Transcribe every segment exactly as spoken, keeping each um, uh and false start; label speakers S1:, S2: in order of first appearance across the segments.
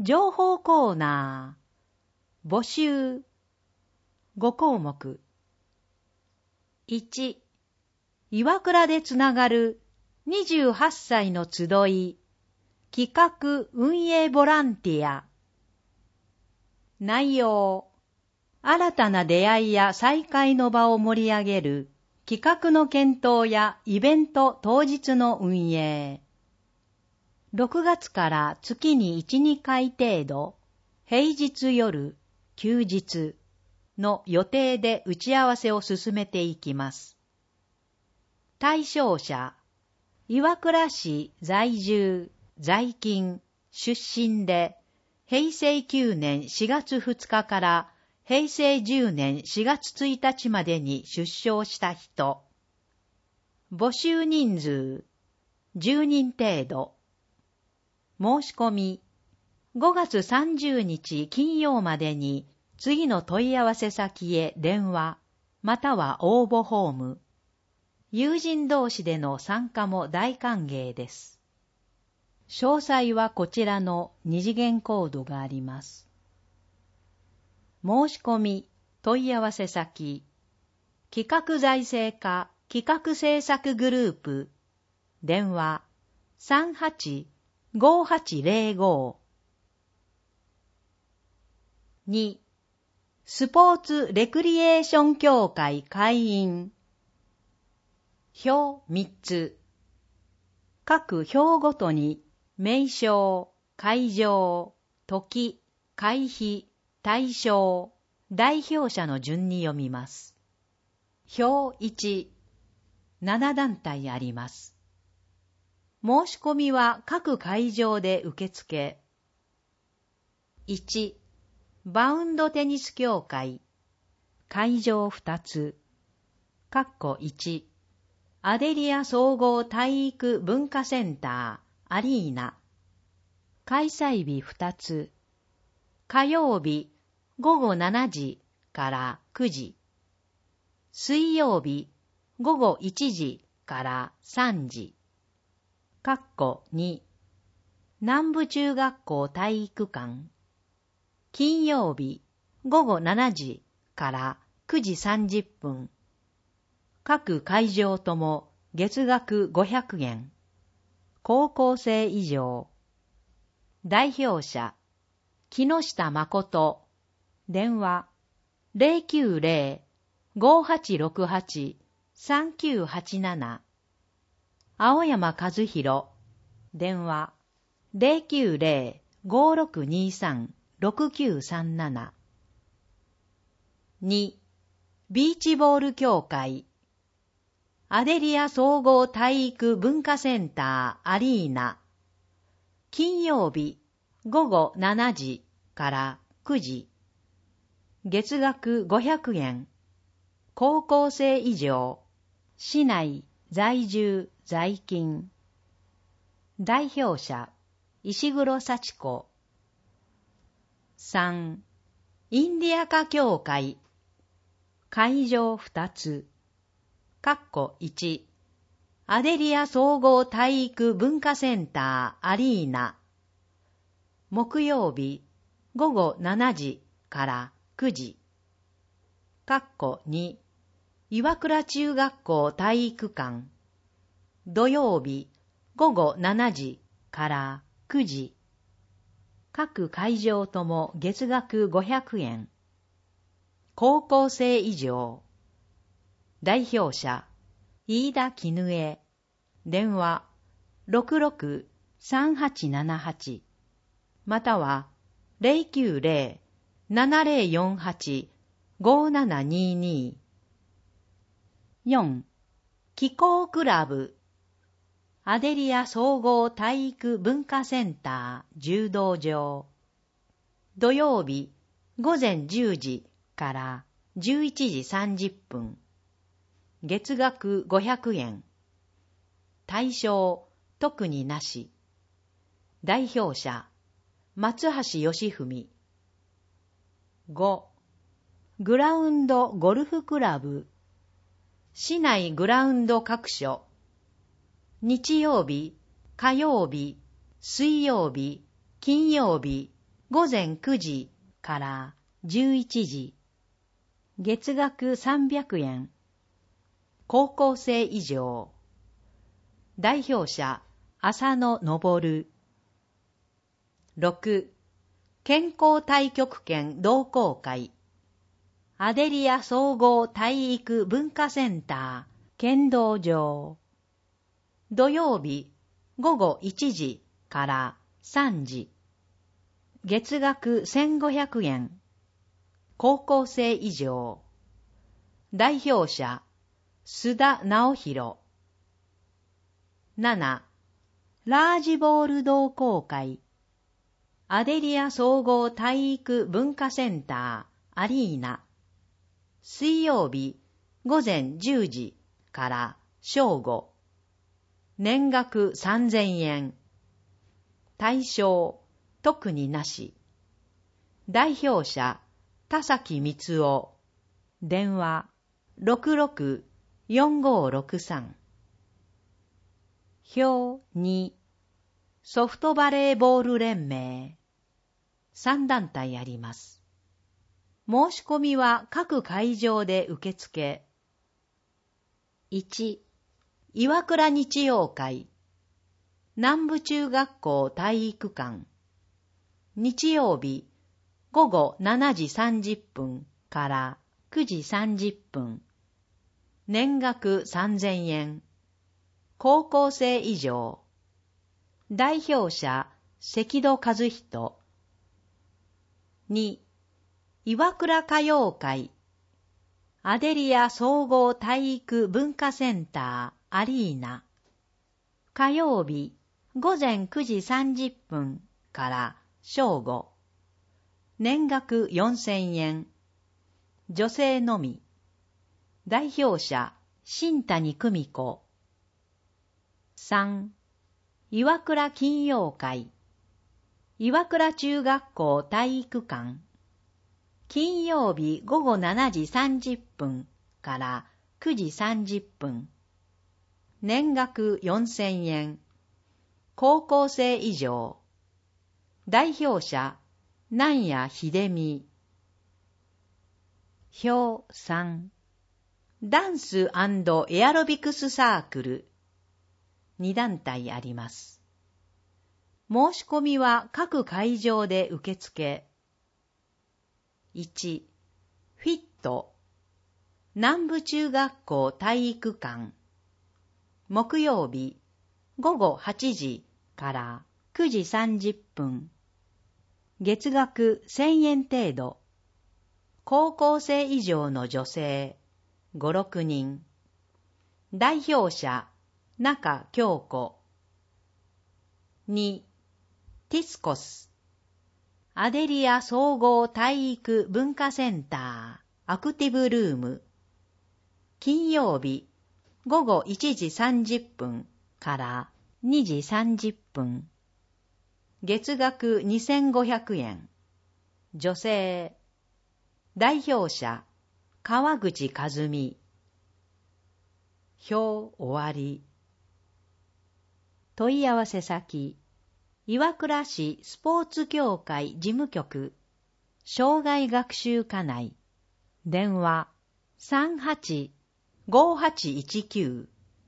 S1: 情報コーナー。募集。ご項目。いち、岩倉でつながるにじゅうはっさいの集い、企画運営ボランティア。内容。新たな出会いや再会の場を盛り上げる企画の検討やイベント当日の運営。ろくがつから月にいち、にかい程度、平日夜、休日の予定で打ち合わせを進めていきます。対象者、岩倉市在住、在勤、出身で、へいせいきゅうねんしがつふつかからへいせいじゅうねんしがつついたちまでに出生した人。募集人数、じゅうにん程度。申し込み、ごがつさんじゅうにち金曜までに次の問い合わせ先へ電話、または応募フォーム。友人同士での参加も大歓迎です。詳細はこちらの二次元コードがあります。申し込み、問い合わせ先、企画財政課企画制作グループ、電話 さんはちごはちぜろご。に、スポーツレクリエーション協会会員。表みっつ。各表ごとに名称、会場、時、会費、対象、代表者の順に読みます。表いち、ななだんたいあります。申し込みは各会場で受付。いち、バウンドテニス協会、会場ふたつ、括弧いち、アデリア総合体育文化センター、アリーナ、開催日ふたつ、火曜日ごごしちじからくじ、水曜日ごごいちじからさんじ、括弧に、南部中学校体育館、金曜日ごごしちじからくじさんじゅっぷん、各会場とも月額ごひゃくえん、高校生以上。代表者、木下誠、電話 ゼロきゅうゼロ ごはちろくはち さんきゅうはちなな。青山和弘、電話 ゼロきゅうゼロ ごろくにさん ろくきゅうさんなな。に、ビーチボール協会、アデリア総合体育文化センターアリーナ、金曜日ごごしちじからくじ、月額ごひゃくえん、高校生以上、市内在住在勤。代表者、石黒幸子。さん、インディアカ協会、会場ふたつ、括弧いち、アデリア総合体育文化センターアリーナ、木曜日ごごしちじからくじ、括弧に、岩倉中学校体育館、土曜日ごごしちじからくじ、各会場とも月額ごひゃくえん、高校生以上。代表者、飯田絹江、電話 ろくろく さんはちななはち、または ゼロきゅうゼロ ななゼロよんはち ごななにに。よん、気候クラブ、アデリア総合体育文化センター柔道場、土曜日ごぜんじゅうじからじゅういちじさんじゅっぷん、月額ごひゃくえん。対象、特になし。代表者、松橋義文。ご、グラウンドゴルフクラブ、市内グラウンド各所、日曜日、火曜日、水曜日、金曜日、 午前くじからじゅういちじ。月額さんびゃくえん。高校生以上。代表者、浅野昇。ろく. 健康太極拳同好会。アデリア総合体育文化センター、剣道場。土曜日、午後いちじからさんじ。月額せんごひゃくえん。高校生以上。代表者、須田直弘。なな. ラージボール同好会。アデリア総合体育文化センター、アリーナ。水曜日、午前じゅうじから正午。年額さんぜんえん。対象、特になし。代表者、田崎光夫。電話、ろくろく よんごろくさん。表に、ソフトバレーボール連盟。さん団体あります。申し込みは各会場で受付。いち. 岩倉日曜会。南部中学校体育館。日曜日、午後しちじさんじゅっぷんからくじさんじゅっぷん。年額さんぜんえん。高校生以上。代表者、関戸和人。に. 岩倉歌謡会。アデリア総合体育文化センター、アリーナ。火曜日、午前くじさんじゅっぷんから正午。年額よんせんえん。女性のみ。代表者、新谷久美子。さん. 岩倉金曜会。岩倉中学校体育館。金曜日午後しちじさんじゅっぷんからくじさんじゅっぷん。年額よんせんえん。高校生以上。代表者、南谷秀美。表さん。ダンス&エアロビクスサークル。に団体あります。申し込みは各会場で受付。いち. フィット。南部中学校体育館。木曜日、午後はちじからくじさんじゅっぷん。月額せんえん程度。高校生以上の女性、ご、ろくにん。代表者、中京子。に. ティスコス。アデリア総合体育文化センター、アクティブルーム。金曜日、午後いちじさんじゅっぷんからにじさんじゅっぷん。月額にせんごひゃくえん。女性。代表者、川口和美。表終わり。問い合わせ先、岩倉市スポーツ協会事務局、障害学習課内。電話 さんはち ごはちいちきゅう。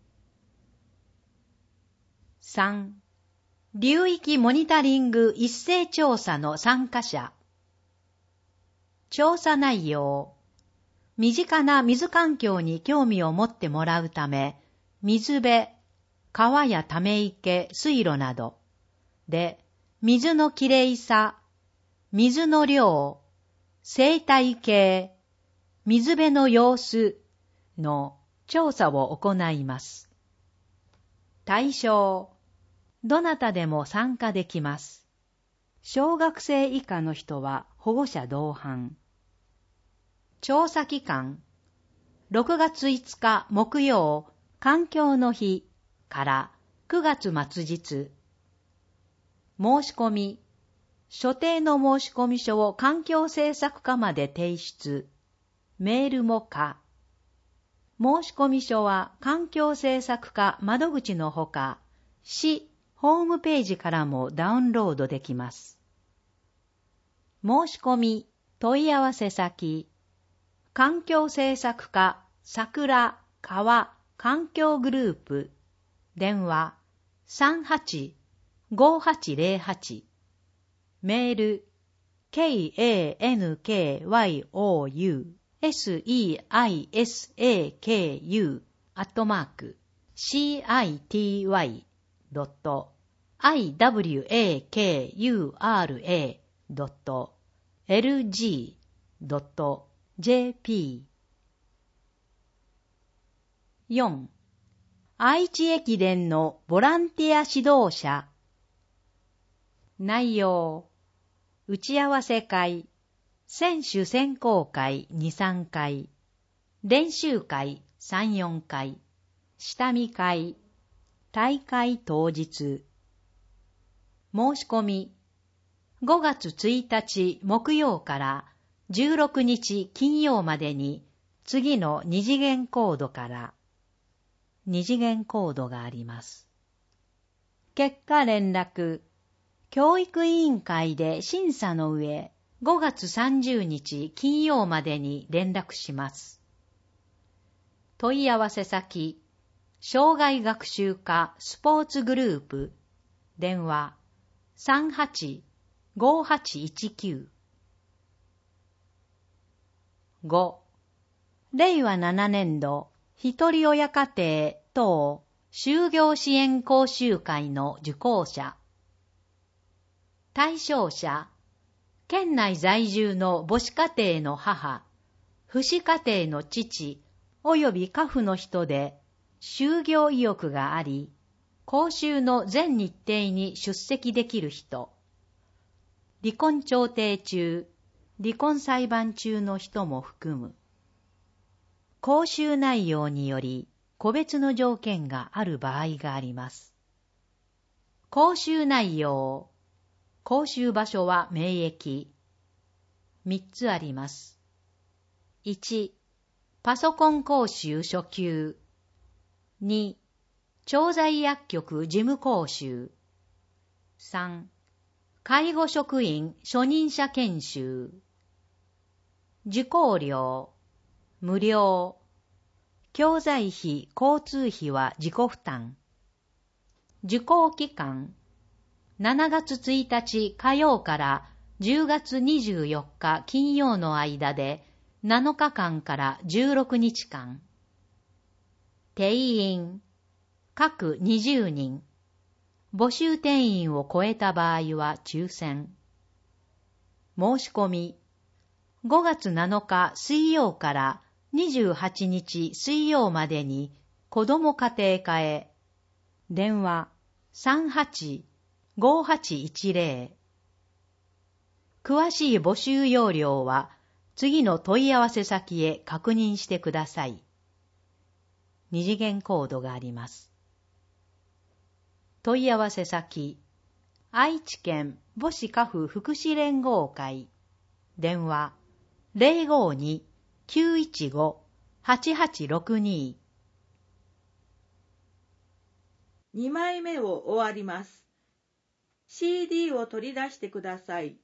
S1: さん. 流域モニタリング一斉調査の参加者。調査内容。身近な水環境に興味を持ってもらうため、水辺、川やため池、水路などで、水のきれいさ、水の量、生態系、水辺の様子の調査を行います。対象。どなたでも参加できます。小学生以下の人は保護者同伴。調査期間。ろくがついつか木曜、環境の日からくがつ末日。申し込み。所定の申込書を環境政策課まで提出。メールも可。申込書は環境政策課窓口のほか、市ホームページからもダウンロードできます。 申し込み、問い合わせ先、環境政策課、桜、川、環境グループ、電話、さんはち ごはちゼロはち、メール、ケーエーエヌケーワイオーユーエスイーアイエスエーケーユー アットマーク、シーアイティーワイドットアイダブリューエーケーユーアールエードットエルジードットジェーピー。よん. 愛知駅伝のボランティア指導者。内容、打ち合わせ会、選手選考会に、さんかい、練習会さん、よんかい、下見会、大会当日。申し込み、ごがつついたち木曜からじゅうろくにち金曜までに次の二次元コードから二次元コードがあります。結果連絡、教育委員会で審査の上、ごがつさんじゅうにち金曜までに連絡します。問い合わせ先、障害学習課スポーツグループ、電話 さんはちごはちいちきゅう。ご. 令和ななねんど一人親家庭等就業支援講習会の受講者。対象者、県内在住の母子家庭の母、父子家庭の父及び家父の人で就業意欲があり、講習の全日程に出席できる人、離婚調停中、離婚裁判中の人も含む。講習内容により個別の条件がある場合があります。講習内容、講習場所は名駅。みっつあります。いち. パソコン講習初級。に. 調剤薬局事務講習。さん. 介護職員初任者研修。受講料、無料。教材費、交通費は自己負担。受講期間、しちがつついたち火曜からじゅうがつにじゅうよっか金曜の間でなのかかんからじゅうろくにちかん。定員、各にじゅうにん。募集定員を超えた場合は抽選。申し込み、ごがつなのか水曜からにじゅうはちにち水曜までに子ども家庭課へ。電話 さんはちごはちいちゼロ。詳しい募集要領は次の問い合わせ先へ確認してください。二次元コードがあります。問い合わせ先、愛知県母子家父福祉連合会。電話 ゼロごに きゅういちご はちはちろくに。
S2: にまいめを終わります。シーディー を取り出してください。